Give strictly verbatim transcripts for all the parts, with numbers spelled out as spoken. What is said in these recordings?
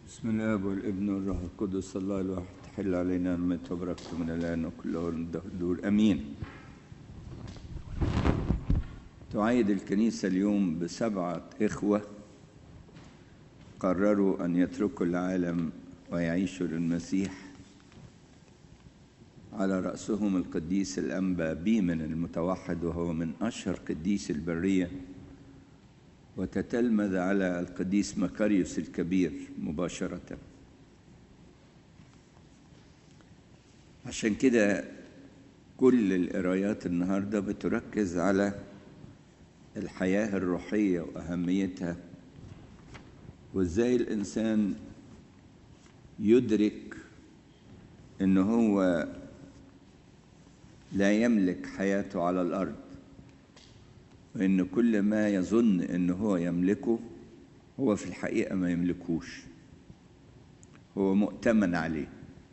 بسم الله والابن والروح القدس الله الواحد تحل علينا نعمته وبركته من الآن وكله الدور أمين. تعايد الكنيسة اليوم بسبعة إخوة قرروا أن يتركوا العالم ويعيشوا للمسيح، على رأسهم القديس الأنبا بيمن المتوحد، وهو من أشهر قديس البرية، وتتلمذ على القديس مكاريوس الكبير مباشرة. عشان كده كل القرايات النهاردة بتركز على الحياة الروحية وأهميتها، وإزاي الإنسان يدرك إنه هو لا يملك حياته على الأرض، وإن كل ما يظن إنه هو يملكه هو في الحقيقة ما يملكوش، هو مؤتمن عليه.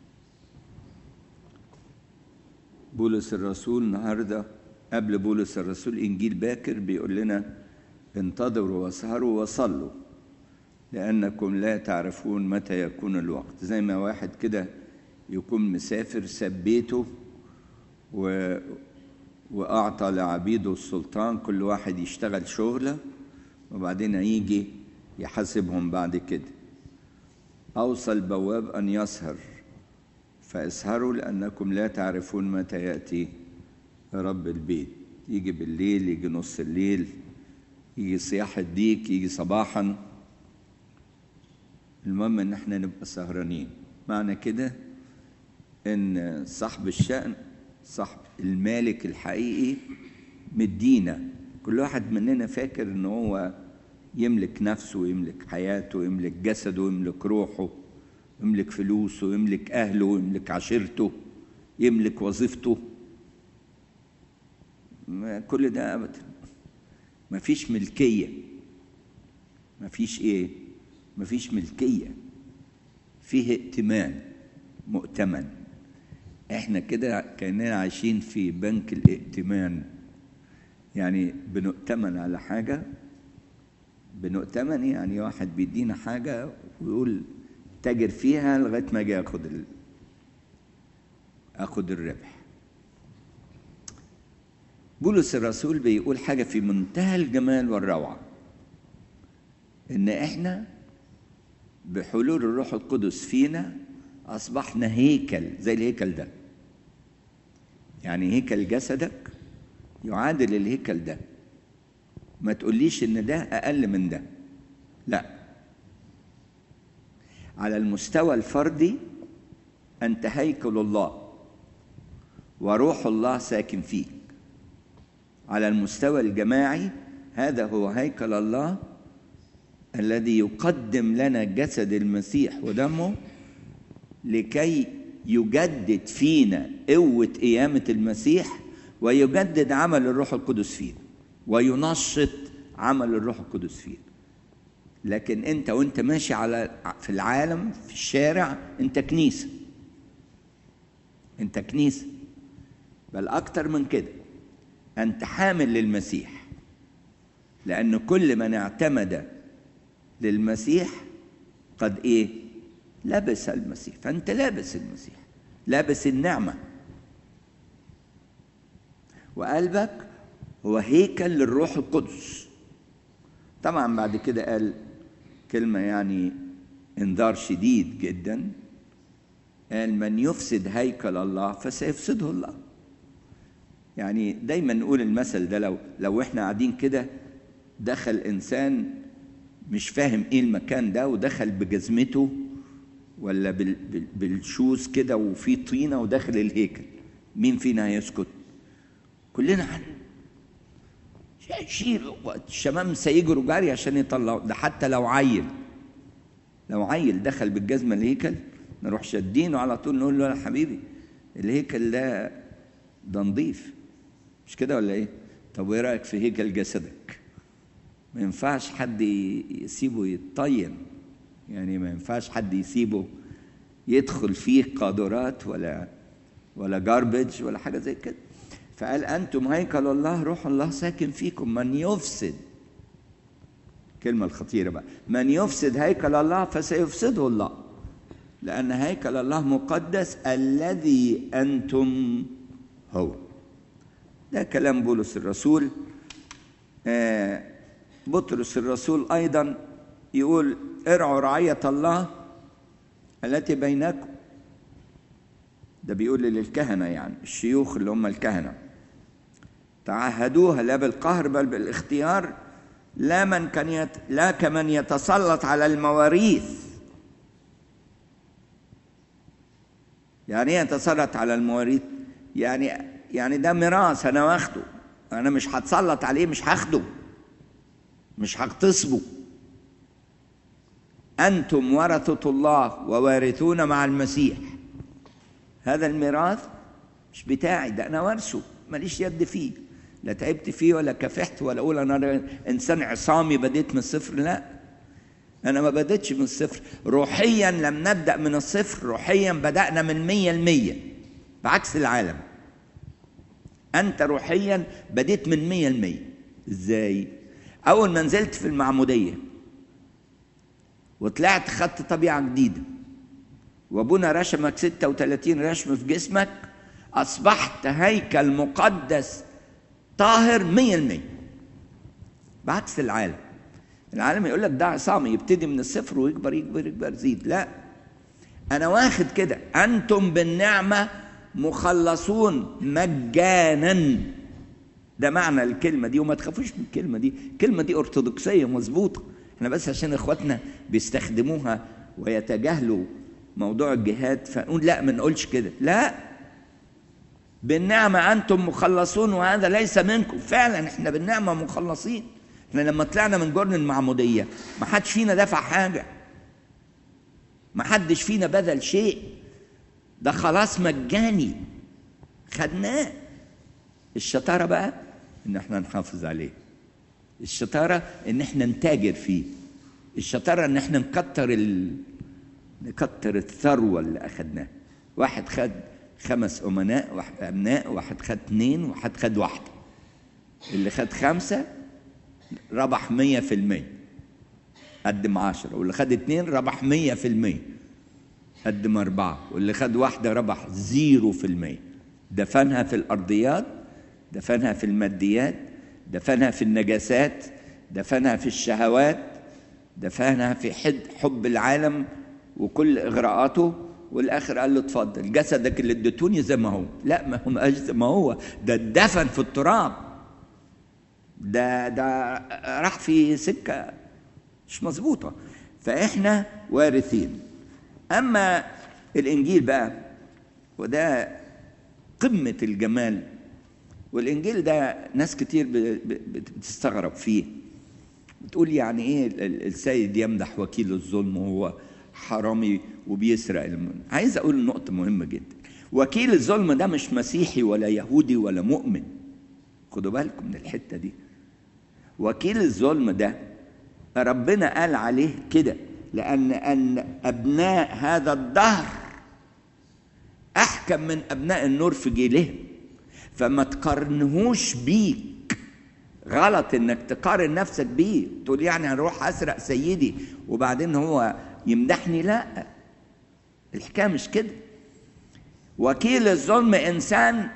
بولس الرسول النهاردة قبل بولس الرسول إنجيل باكر بيقول لنا انتظروا واسهروا وصلوا لأنكم لا تعرفون متى يكون الوقت. زي ما واحد كده يكون مسافر ساب بيته و وأعطى لعبيده السلطان كل واحد يشتغل شغله، وبعدين يجي يحاسبهم بعد كده. أوصى البواب أن يسهر، فاسهروا لأنكم لا تعرفون متى يأتي رب البيت. يجي بالليل، يجي نص الليل، يجي صياح الديك، يجي صباحا. المهم إن احنا نبقى سهرانين. معنى كده إن صاحب الشأن، صاحب المالك الحقيقي مدينا. كل واحد مننا فاكر ان هو يملك نفسه ويملك حياته ويملك جسده ويملك روحه ويملك فلوسه ويملك اهله ويملك عشيرته يملك وظيفته. ما كل ده ابدا، ما فيش ملكية. ما فيش ايه ما فيش ملكية، فيه ائتمان، مؤتمن. احنا كده كأننا عايشين في بنك الائتمان، يعني بنؤتمن على حاجة. بنؤتمن يعني واحد بيدينا حاجة ويقول تاجر فيها لغاية ما اجي اخد ال... اخد الربح. بولس الرسول بيقول حاجة في منتهى الجمال والروعة، ان احنا بحلول الروح القدس فينا أصبحنا هيكل زي الهيكل ده. يعني هيكل جسدك يعادل الهيكل ده. ما تقوليش إن ده أقل من ده، لا. على المستوى الفردي أنت هيكل الله وروح الله ساكن فيك. على المستوى الجماعي هذا هو هيكل الله الذي يقدم لنا جسد المسيح ودمه لكي يجدد فينا قوة قيامة المسيح، ويجدد عمل الروح القدس فينا، وينشط عمل الروح القدس فينا. لكن انت وانت ماشي على في العالم في الشارع انت كنيسة، انت كنيسة. بل اكتر من كده، انت حامل للمسيح، لان كل من اعتمد للمسيح قد ايه لابس المسيح. فأنت لابس المسيح، لابس النعمة، وقلبك هو هيكل للروح القدس. طبعا بعد كده قال كلمة يعني انذار شديد جدا، قال من يفسد هيكل الله فسيفسده الله. يعني دايما نقول المثل ده، لو لو احنا قاعدين كده دخل إنسان مش فاهم ايه المكان ده ودخل بجزمته ولا بالشوز كده وفي طينة وداخل الهيكل، مين فينا هيسكت؟ كلنا هنشيل. الشمام سيجروا جري عشان يطلعوا ده. حتى لو عيل لو عيل دخل بالجزمة الهيكل نروح شدينه على طول، نقول له يا حبيبي الهيكل ده ده نظيف، مش كده ولا ايه؟ طب وايه رأيك في هيكل جسدك؟ ما ينفعش حد يسيبه يتطين، يعني ما ينفعش حد يسيبه يدخل فيه قاذورات ولا ولا جاربج ولا حاجة زي كده. فقال أنتم هيكل الله روح الله ساكن فيكم، من يفسد الكلمة الخطيرة بقى، من يفسد هيكل الله فسيفسده الله، لأن هيكل الله مقدس الذي أنتم هو. ده كلام بولس الرسول. آه بطرس الرسول أيضا يقول ارعوا رعية الله التي بينكم. ده بيقول للكهنة، يعني الشيوخ اللي هم الكهنة، تعهدوها لا بالقهر بل بالاختيار، لا من كان يت... لا كمن يتسلط على المواريث. يعني ايه يتسلط على المواريث؟ يعني يعني ده ميراث انا واخده، انا مش هتسلط عليه، مش هاخده، مش هغتصبه. انتم ورثة الله ووارثون مع المسيح. هذا الميراث مش بتاعي، ده انا وارثه، ماليش يد فيه، لا تعبت فيه ولا كافحت ولا اقول انا انسان عصامي بديت من الصفر. لا، انا ما بديتش من الصفر. روحيا لم نبدا من الصفر، روحيا بدانا من مية المية، بعكس العالم. انت روحيا بديت من مية المية. ازاي؟ اول ما نزلت في المعموديه وطلعت خدت طبيعه جديده، وابونا رشمك ستة وثلاثين رشم في جسمك، اصبحت هيكل مقدس طاهر مية المية، بعكس العالم. العالم يقول لك ده عصامي، يبتدي من الصفر ويكبر يكبر يكبر زيد. لا، انا واخد كده. انتم بالنعمه مخلصون مجانا، ده معنى الكلمه دي. وما تخافوش من الكلمه دي، الكلمه دي ارثوذكسيه مظبوطه، احنا بس عشان اخواتنا بيستخدموها ويتجاهلوا موضوع الجهاد فنقول لا، ما نقولش كده. لا، بالنعمة أنتم مخلصون وهذا ليس منكم. فعلا احنا بالنعمة مخلصين. احنا لما طلعنا من جرن المعمودية ما حدش فينا دفع حاجة، ما حدش فينا بذل شيء، ده خلاص مجاني خدناه. الشطارة بقى ان احنا نحافظ عليه، الشطارة ان احنا نتاجر فيه، الشطارة ان احنا نكتر ال... نكتر الثروة اللي اخدناها. واحد خد خمس أمناء، واحد أبناء، واحد خد اثنين، واحد خد واحدة. اللي خد خمسة ربح مية في المية، قدم عشرة. واللي خد اثنين ربح مية في المية، قدم أربعة. واللي خد واحدة ربح زيرو في المية. دفنها في الأرضيات، دفنها في الماديات، دفنها في النجاسات، دفنها في الشهوات، دفنها في حد حب العالم وكل إغراءاته. والاخر قال له اتفضل جسدك اللي اديتوني زي ما هو. لا، ما هو ما زي ما هو، ده اتدفن في التراب، ده ده راح في سكه مش مظبوطه. فاحنا وارثين. اما الانجيل بقى، وده قمه الجمال، والانجيل ده ناس كتير بتستغرب فيه، بتقول يعني ايه السيد يمدح وكيل الظلم وهو حرامي وبيسرق المن. عايز اقول نقطة مهمة جدا. وكيل الظلم ده مش مسيحي ولا يهودي ولا مؤمن، خدوا بالكم من الحتة دي. وكيل الظلم ده ربنا قال عليه كده لأن أن أبناء هذا الدهر أحكم من أبناء النور في جيلهم، فما تقارنهوش بيك. غلط انك تقارن نفسك بيه، تقول يعني هنروح اسرق سيدي وبعدين هو يمدحني. لا، الحكايه مش كده. وكيل الظلم انسان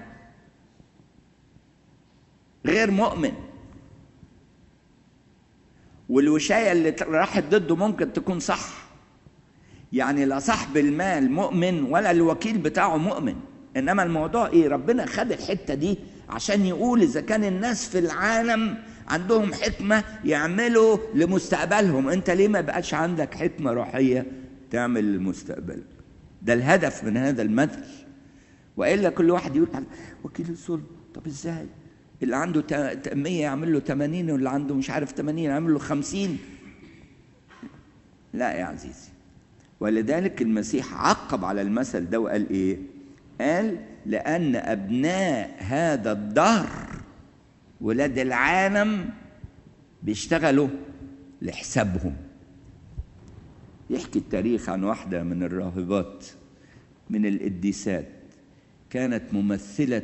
غير مؤمن، والوشايه اللي راحت ضده ممكن تكون صح. يعني لا صاحب المال مؤمن ولا الوكيل بتاعه مؤمن، انما الموضوع ايه؟ ربنا خد الحته دي عشان يقول اذا كان الناس في العالم عندهم حكمه يعملوا لمستقبلهم، انت ليه ما بقاش عندك حكمه روحيه تعمل لمستقبلك؟ ده الهدف من هذا المثل. والا كل واحد يقول وكيل الظلم، طب ازاي؟ اللي عنده مية يعمل له ثمانين، واللي عنده مش عارف ثمانين يعمل له خمسين. لا يا عزيزي. ولذلك المسيح عقب على المثل ده وقال ايه؟ قال لأن أبناء هذا الدهر ولاد العالم بيشتغلوا لحسابهم. يحكي التاريخ عن واحدة من الراهبات من القديسات، كانت ممثلة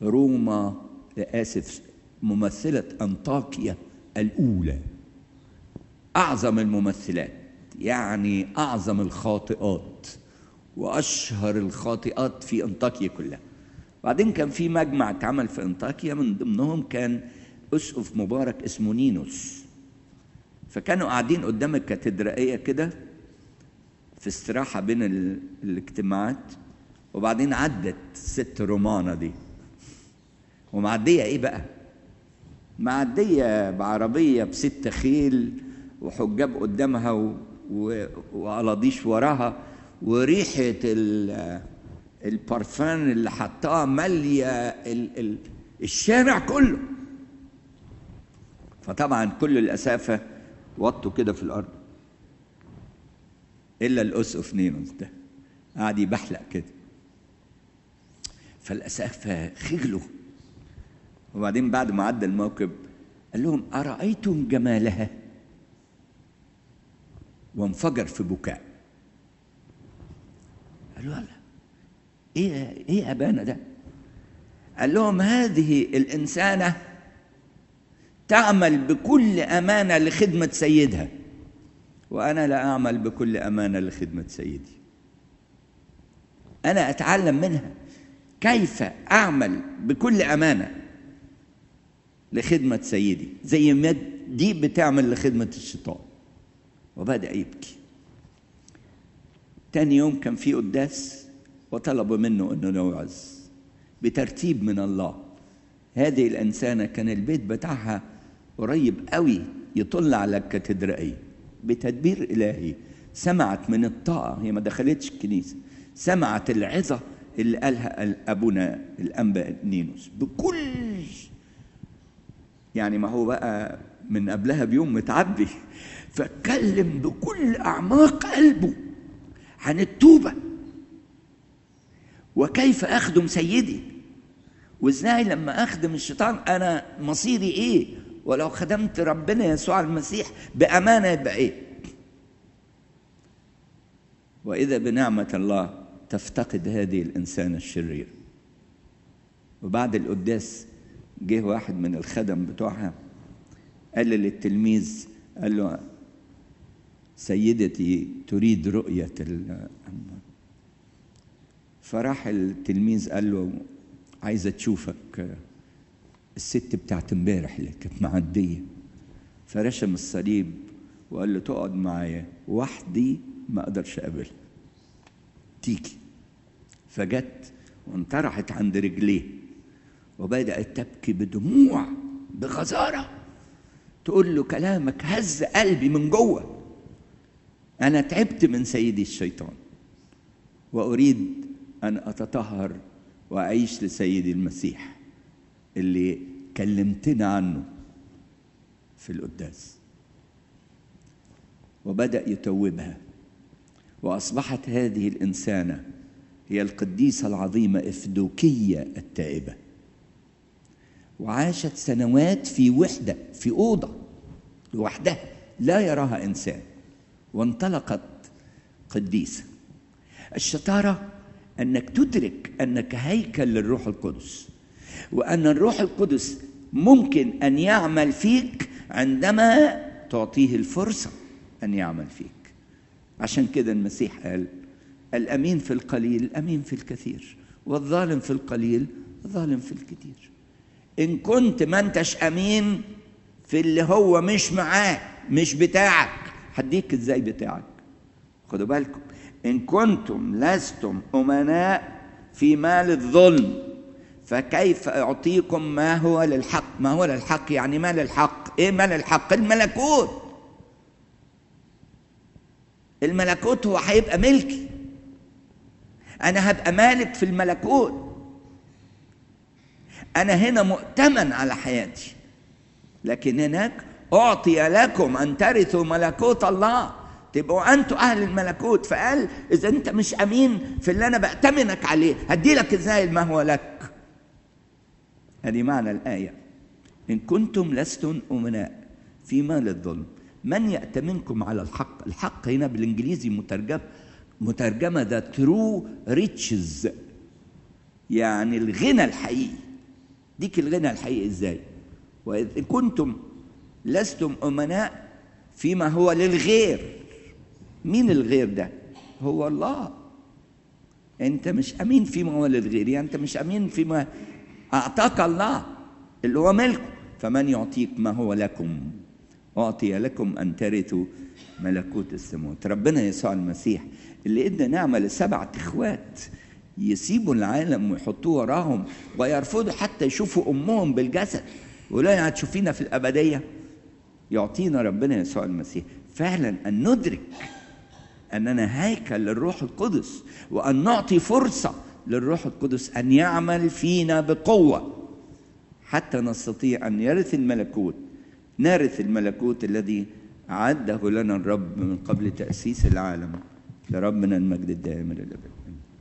روما، آسف، ممثلة أنطاكيا الأولى. أعظم الممثلات، يعني أعظم الخاطئات وأشهر الخاطئات في أنطاكيا كلها. بعدين كان في مجمع اتعمل في أنطاكيا، من ضمنهم كان أسقف مبارك اسمه نينوس. فكانوا قاعدين قدام الكاتدرائية كده في استراحة بين الاجتماعات، وبعدين عدت ست رومانة دي، ومعدية إيه بقى؟ معدية بعربية بست خيل وحجاب قدامها و... و... وقلاضيش وراها، وريحة ال... البارفان اللي حطها مالية ال... ال... الشارع كله. فطبعا كل الأسافة وطوا كده في الأرض إلا الأسقف نينوس ده قاعد يبحلق كده. فالأسافة خجلوا، وبعدين بعد ما عدى الموكب قال لهم: أرأيتم جمالها؟ وانفجر في بكاء. قالوا: لا، ايه ايه ابانا ده؟ قال لهم: هذه الانسانه تعمل بكل امانه لخدمه سيدها، وانا لا اعمل بكل امانه لخدمه سيدي. انا اتعلم منها كيف اعمل بكل امانه لخدمه سيدي، زي ما دي بتعمل لخدمه الشيطان. وبدأ يبكي. تاني يوم كان في قداس، وطلبوا منه انه يوعظ بترتيب من الله. هذه الانسانه كان البيت بتاعها قريب قوي يطل على الكاتدرائيه. بتدبير الهي سمعت من الطاقه، هي ما دخلتش الكنيسه، سمعت العظه اللي قالها ابونا الانبا نينوس بكل، يعني ما هو بقى من قبلها بيوم متعبي، فاتكلم بكل اعماق قلبه عن التوبه وكيف اخدم سيدي، وازاي لما اخدم الشيطان انا مصيري ايه، ولو خدمت ربنا يسوع المسيح بامانه يبقى ايه. واذا بنعمه الله تفتقد هذه الانسانه الشريره. وبعد القداس جه واحد من الخدم بتوعها قال للتلميذ، قال له: سيدتي تريد رؤية ال... فراح التلميذ قال له: عايزة تشوفك الست بتاعت امبارح اللي كانت معدية. فرشم الصليب وقال له: تقعد معايا وحدي ما اقدرش اقابلها، تيجي. فجت وانطرحت عند رجليه وبدأت تبكي بدموع بغزارة، تقول له: كلامك هز قلبي من جوه، أنا تعبت من سيدي الشيطان وأريد أن أتطهر وأعيش لسيدي المسيح اللي كلمتنا عنه في القداس. وبدأ يتوبها، وأصبحت هذه الإنسانة هي القديسة العظيمة إفدوكية التائبة، وعاشت سنوات في وحدة في أوضة لوحدها لا يراها إنسان، وانطلقت قديسة. الشطارة أنك تدرك أنك هيكل للروح القدس، وأن الروح القدس ممكن أن يعمل فيك عندما تعطيه الفرصة أن يعمل فيك. عشان كده المسيح قال: الأمين في القليل أمين في الكثير، والظالم في القليل ظالم في الكثير. إن كنت ما انتش أمين في اللي هو مش معاه مش بتاعك، هديك إزاي بتاعك؟ خدوا بالكم، إن كنتم لستم أمناء في مال الظلم فكيف أعطيكم ما هو للحق؟ ما هو للحق يعني مال الحق. إيه مال الحق؟ الملكوت. الملكوت هو هيبقى ملكي، أنا هبقى مالك في الملكوت، أنا هنا مؤتمن على حياتي، لكن هناك أعطي لكم أن ترثوا ملكوت الله، تبقوا أنتوا أهل الملكوت. فقال: إذا أنت مش أمين في اللي أنا بأتمنك عليه، هدي لك إزاي ما هو لك؟ هذه معنى الآية: إن كنتم لستم أمناء في مال الظلم من يأتمنكم على الحق. الحق هنا بالإنجليزي مترجم مترجمة the true riches، يعني الغنى الحقيقي. ديك الغنى الحقيقي إزاي؟ وإذ كنتم لستم أمناء فيما هو للغير. مين الغير ده؟ هو الله. انت مش امين فيما هو للغير، يعني انت مش امين فيما اعطاك الله اللي هو ملكه. فمن يعطيك ما هو لكم اعطي لكم ان ترثوا ملكوت السماوات. ربنا يسوع المسيح اللي ادى نعمه لسبعه اخوات يسيبوا العالم ويحطوه وراهم ويرفضوا حتى يشوفوا امهم بالجسد ويقولوا لنا هتشوفينا في الابديه. يعطينا ربنا يسوع المسيح فعلا ان ندرك اننا هيكل للروح القدس، وان نعطي فرصه للروح القدس ان يعمل فينا بقوه حتى نستطيع ان يرث الملكوت، نرث الملكوت الذي أعده لنا الرب من قبل تأسيس العالم. لربنا المجد الدائم إلى الأبد.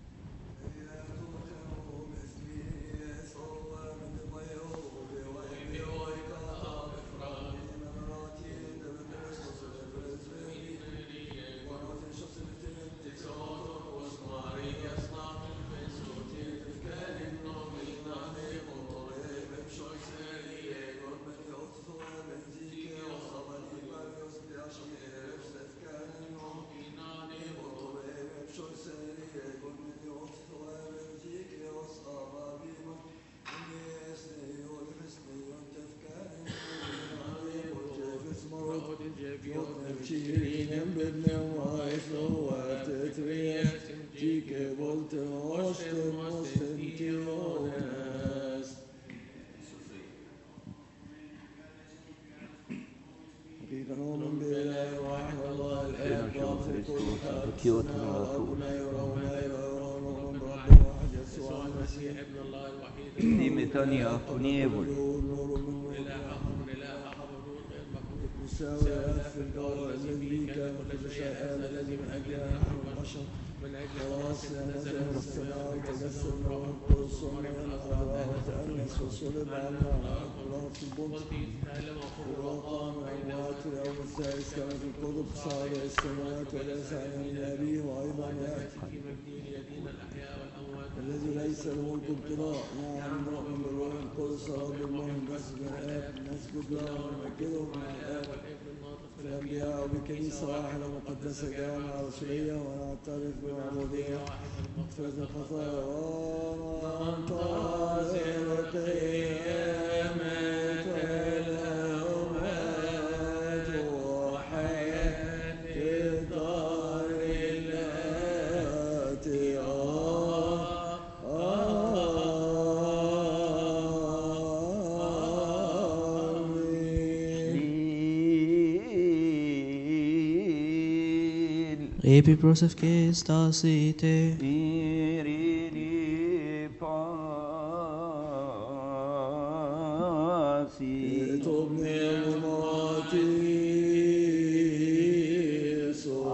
الذي من أجلها نحن البشر من أجل خلاصنا نزل من السماء وتجسد من الروح القدس ومن الأرواح وتأنس وصلب عنا وقرات البنط وقام وأموات في اليوم الثالث كما في الكتب صعد إلى السماوات وليس عن يمين أبيه وأيضا يأتي في مجده ليدين الأحياء والأموات الذي ليس له ملك ابتلاء. نعم نؤمن بالروح القدس رب المهندس بالآب نسجد له ونمجده مع الآب والابن الناطق في الأنبياء وبكنيسة واحدة مقدسة جامعة رسولية ونعترف بالعبودية مغفرة الخطايا وننتظر قيامة الأموات وحياة الدار الآتية. Epi prosef que stasite Iridi pasi Tobne